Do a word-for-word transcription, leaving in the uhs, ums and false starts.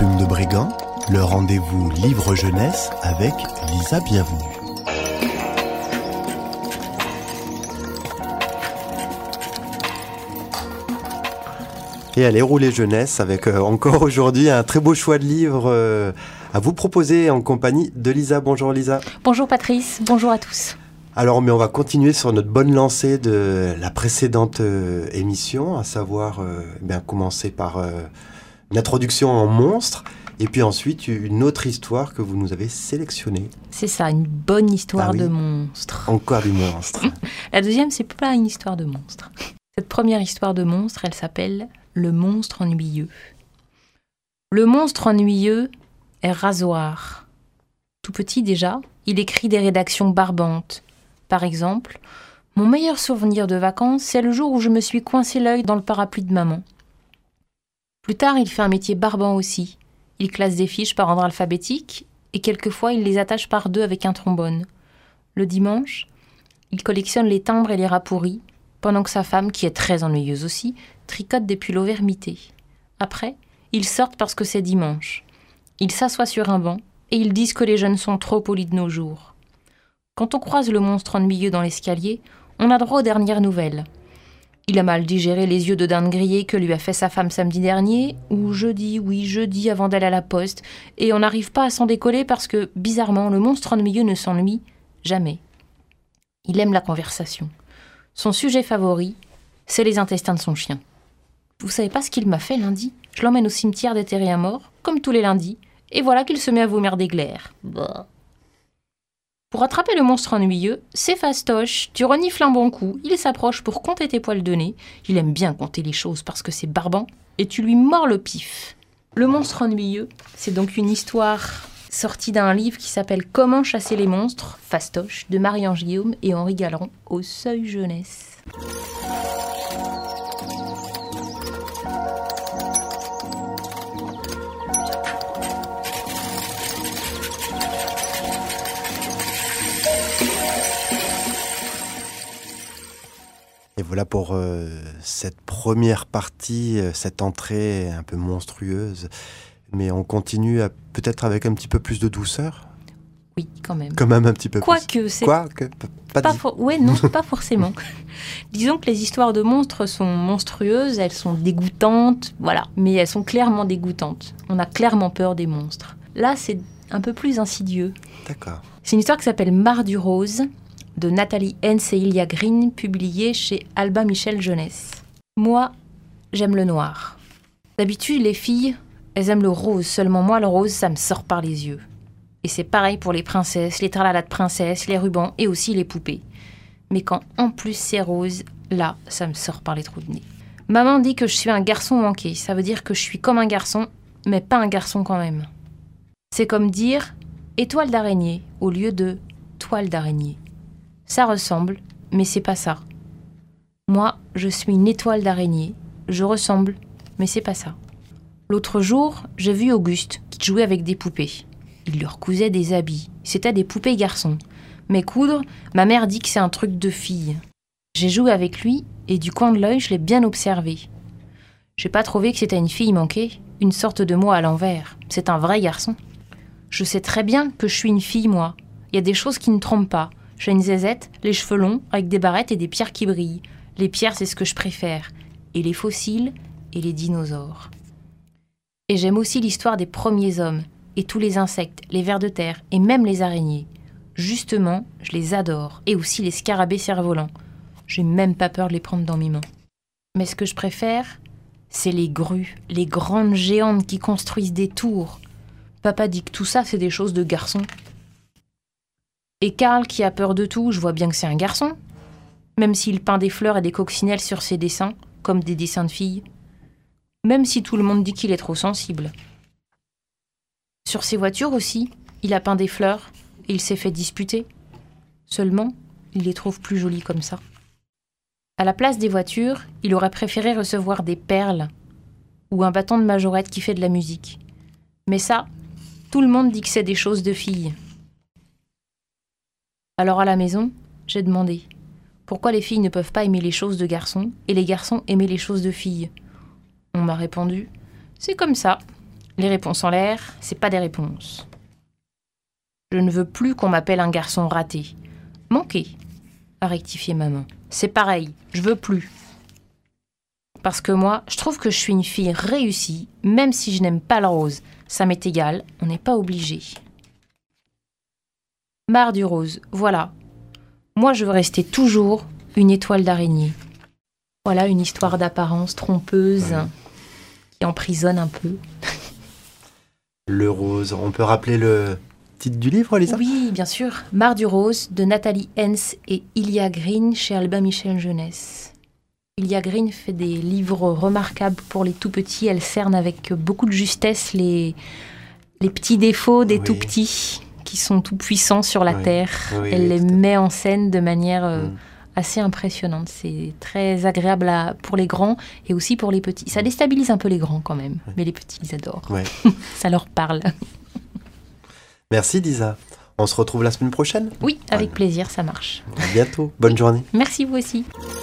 Plume de Brigand, le rendez-vous livre jeunesse avec Lisa Bienvenue. Et allez, rouler jeunesse avec euh, encore aujourd'hui un très beau choix de livres euh, à vous proposer en compagnie de Lisa. Bonjour Lisa. Bonjour Patrice, bonjour à tous. Alors, mais on va continuer sur notre bonne lancée de la précédente euh, émission, à savoir euh, eh bien commencer par euh, une introduction en monstre et puis ensuite une autre histoire que vous nous avez sélectionnée. C'est ça, une bonne histoire ah oui. de monstre. Encore du monstre. La deuxième, c'est pas une histoire de monstre. Cette première histoire de monstre, elle s'appelle Le monstre ennuyeux. Le monstre ennuyeux est rasoir. Tout petit déjà, il écrit des rédactions barbantes. Par exemple, mon meilleur souvenir de vacances, c'est le jour où je me suis coincé l'œil dans le parapluie de maman. Plus tard, il fait un métier barbant aussi. Il classe des fiches par ordre alphabétique et quelquefois il les attache par deux avec un trombone. Le dimanche, il collectionne les timbres et les rats pourris, pendant que sa femme, qui est très ennuyeuse aussi, tricote des pulls vermités. Après, ils sortent parce que c'est dimanche. Ils s'assoient sur un banc et ils disent que les jeunes sont trop polis de nos jours. Quand on croise le monstre ennuyeux dans l'escalier, on a droit aux dernières nouvelles. Il a mal digéré les yeux de dinde grillée que lui a fait sa femme samedi dernier, ou jeudi, oui, jeudi avant d'aller à la poste, et on n'arrive pas à s'en décoller parce que, bizarrement, le monstre ennuyeux ne s'ennuie jamais. Il aime la conversation. Son sujet favori, c'est les intestins de son chien. Vous savez pas ce qu'il m'a fait lundi ? Je l'emmène au cimetière déterrer un mort, comme tous les lundis, et voilà qu'il se met à vomir des glaires. Bah. Pour attraper le monstre ennuyeux, c'est fastoche, tu renifles un bon coup, il s'approche pour compter tes poils de nez, il aime bien compter les choses parce que c'est barbant, et tu lui mords le pif. Le monstre ennuyeux, c'est donc une histoire sortie d'un livre qui s'appelle « Comment chasser les monstres », fastoche, de Marie-Ange Guillaume et Henri Galland, au Seuil Jeunesse. Et voilà pour euh, cette première partie, euh, cette entrée un peu monstrueuse. Mais on continue à, peut-être avec un petit peu plus de douceur. Oui, quand même. Quand même un petit peu Quoique, plus. c'est... Quoique, pas, pas for... Ouais, non, pas forcément. Disons que les histoires de monstres sont monstrueuses, elles sont dégoûtantes, voilà. Mais elles sont clairement dégoûtantes. On a clairement peur des monstres. Là, c'est un peu plus insidieux. D'accord. C'est une histoire qui s'appelle Mardu Rose, de Nathalie Hens et Ilya Green, publiée chez Albin Michel Jeunesse. Moi, j'aime le noir. D'habitude, les filles, elles aiment le rose. Seulement moi, le rose, ça me sort par les yeux. Et c'est pareil pour les princesses, les tralalas de princesses, les rubans et aussi les poupées. Mais quand en plus c'est rose, là, ça me sort par les trous de nez. Maman dit que je suis un garçon manqué. Ça veut dire que je suis comme un garçon, mais pas un garçon quand même. C'est comme dire étoile d'araignée au lieu de toile d'araignée. Ça ressemble, mais c'est pas ça. Moi, je suis une étoile d'araignée. Je ressemble, mais c'est pas ça. L'autre jour, j'ai vu Auguste qui jouait avec des poupées. Il leur cousait des habits. C'était des poupées garçons. Mais coudre, ma mère dit que c'est un truc de fille. J'ai joué avec lui et du coin de l'œil, je l'ai bien observé. J'ai pas trouvé que c'était une fille manquée, une sorte de moi à l'envers. C'est un vrai garçon. Je sais très bien que je suis une fille, moi. Il y a des choses qui ne trompent pas. J'ai une zézette, les cheveux longs, avec des barrettes et des pierres qui brillent. Les pierres, c'est ce que je préfère. Et les fossiles et les dinosaures. Et j'aime aussi l'histoire des premiers hommes, et tous les insectes, les vers de terre, et même les araignées. Justement, je les adore, et aussi les scarabées cerfs-volants. J'ai même pas peur de les prendre dans mes mains. Mais ce que je préfère, c'est les grues, les grandes géantes qui construisent des tours. Papa dit que tout ça, c'est des choses de garçons. Et Karl, qui a peur de tout, je vois bien que c'est un garçon. Même s'il peint des fleurs et des coccinelles sur ses dessins, comme des dessins de filles. Même si tout le monde dit qu'il est trop sensible. Sur ses voitures aussi, il a peint des fleurs et il s'est fait disputer. Seulement, il les trouve plus jolies comme ça. À la place des voitures, il aurait préféré recevoir des perles ou un bâton de majorette qui fait de la musique. Mais ça, tout le monde dit que c'est des choses de filles. Alors à la maison, j'ai demandé pourquoi les filles ne peuvent pas aimer les choses de garçons et les garçons aimer les choses de filles. On m'a répondu « C'est comme ça. Les réponses en l'air, c'est pas des réponses. Je ne veux plus qu'on m'appelle un garçon raté. Manqué, a rectifié maman. C'est pareil, je veux plus. Parce que moi, je trouve que je suis une fille réussie, même si je n'aime pas le rose. Ça m'est égal, on n'est pas obligé. Marre du rose, voilà. Moi, je veux rester toujours une étoile d'araignée. Voilà une histoire d'apparence trompeuse ouais. qui emprisonne un peu. Le rose, on peut rappeler le titre du livre, Lisa ? Oui, bien sûr. Marre du rose de Nathalie Hens et Ilia Green chez Albin Michel Jeunesse. Ilia Green fait des livres remarquables pour les tout-petits. Elle cerne avec beaucoup de justesse les, les petits défauts des oui. tout-petits qui sont tout-puissants sur la oui. terre. Oui, Elle oui, les met en scène de manière euh, mm. assez impressionnante. C'est très agréable à, pour les grands et aussi pour les petits. Ça déstabilise un peu les grands quand même, oui. mais les petits, ils adorent. Oui. Ça leur parle. Merci Lisa. On se retrouve la semaine prochaine ? Oui, avec voilà. plaisir, ça marche. À bientôt. Bonne journée. Merci vous aussi.